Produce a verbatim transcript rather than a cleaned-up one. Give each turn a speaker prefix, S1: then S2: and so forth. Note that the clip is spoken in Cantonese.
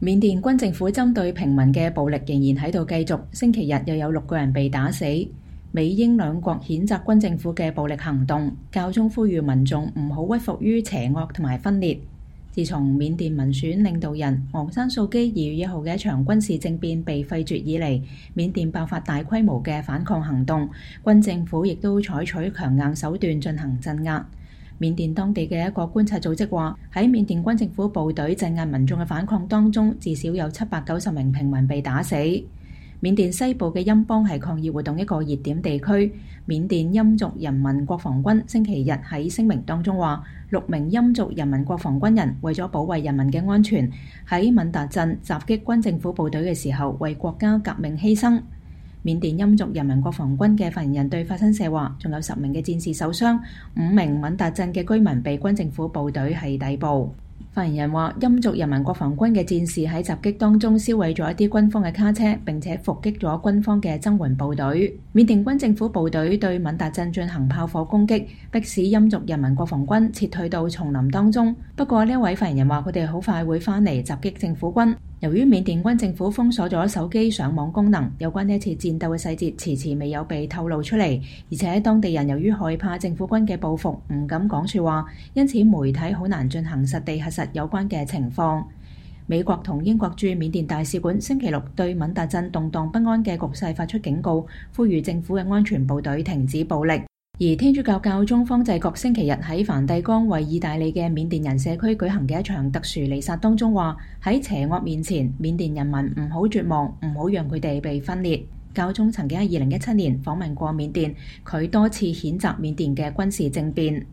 S1: 緬甸軍政府針對平民嘅暴力仍然喺度繼續，星期日又有六個人被打死。美英兩國譴責軍政府嘅暴力行動，教宗呼籲民眾唔好屈服於邪惡同埋分裂。自從緬甸民選領導人昂山素基二月一號嘅一場軍事政變被廢絕以嚟，緬甸爆發大規模嘅反抗行動，軍政府亦都採取強硬手段進行鎮壓。緬甸當地嘅一個觀察組織話，喺緬甸軍政府部隊鎮壓民眾嘅反抗當中，至少有七百九十名平民被打死。緬甸西部嘅欽邦係抗議活動一個熱點地區。緬甸欽族人民國防軍星期日喺聲明當中話，六名欽族人民國防軍人為咗保衛人民嘅安全，喺敏達鎮襲擊軍政府部隊嘅時候，為國家革命犧牲。緬甸欽族人民國防軍嘅發言人對法新社話，仲有十名嘅戰士受傷，五名敏達鎮嘅居民被軍政府部隊係逮捕。發言人話，欽族人民國防軍嘅戰士喺襲擊當中燒毀咗一啲軍方嘅卡車，並且伏擊咗軍方嘅增援部隊。緬甸軍政府部隊對敏達鎮進行炮火攻擊，迫使欽族人民國防軍撤退到叢林當中。不過呢一位發言人話，佢哋好快會返嚟襲擊政府軍。由於緬甸軍政府封鎖咗手機上網功能，有關呢一次戰鬥嘅細節遲遲未有被透露出嚟，而且當地人由於害怕政府軍嘅報復，唔敢講說話，因此媒體好難進行實地核實有關嘅情況。美國同英國駐緬甸大使館星期六對敏達鎮動盪不安嘅局勢發出警告，呼籲政府嘅安全部隊停止暴力。而天主教教宗方濟各星期日喺梵蒂岡為意大利嘅緬甸人社區舉行嘅一場特殊彌撒當中話，喺邪惡面前，緬甸人民唔好絕望，唔好讓佢哋被分裂。教宗曾經喺二零一七年訪問過緬甸，佢多次譴責緬甸嘅軍事政變。